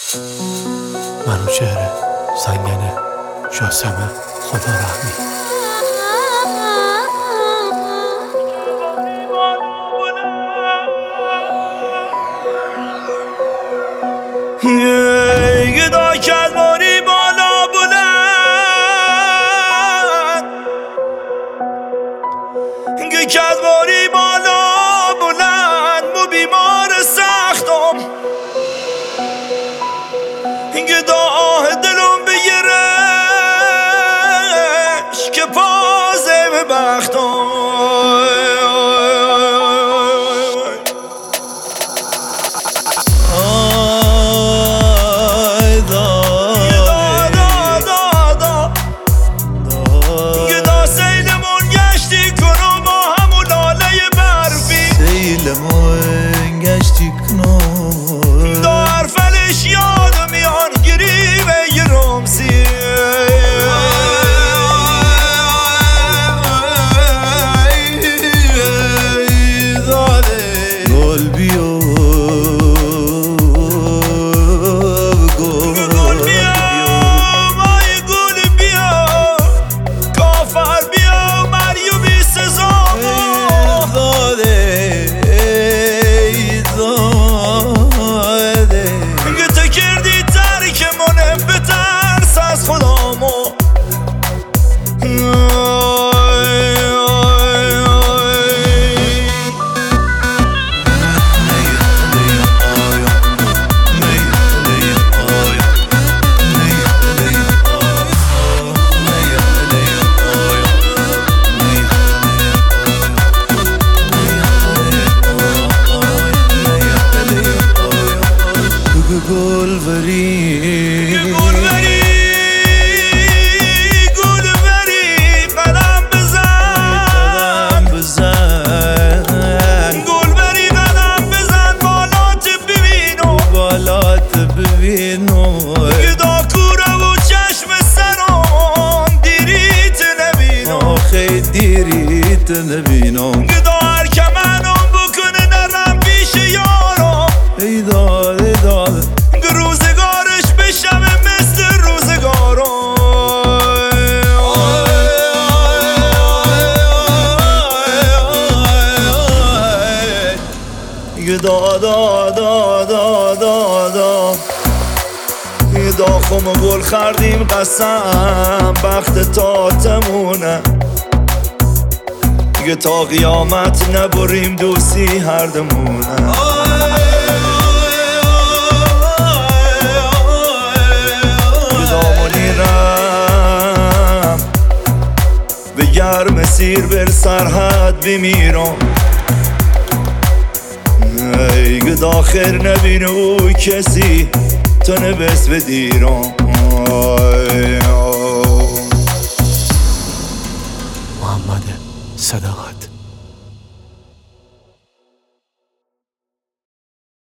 منوچهر سنگنه جاسمه خدا رحمی. گدا کلواری بالا بلند کلواری بالا بلند مو بیمار سختم گدا آه دلم بگیرش که پازه به بختم گشتی کنون دا حرفلش یادم میان گیری به یه رمزی گل بیا گل بیا مای گل بیا کافر بیا مریومی سزامو گلبری قدم بزن گلبری قدم بزن بالات ببینم گدا کوره و چشم سرم دیریت نبینم آخه دیریت نبینم گدا هر که منم بکنه نرم پیش یارم ای داد روزگارش بشم مثل روزگارم گدا خم گل خردیم قسم بخت تا تمونه تا قیامت نبریم دوستی هر دمونه به گرم سیر بر سرحد بمیرم ای گدا خیر نبینه او کسی تو نبس بدیرم محمد صداقت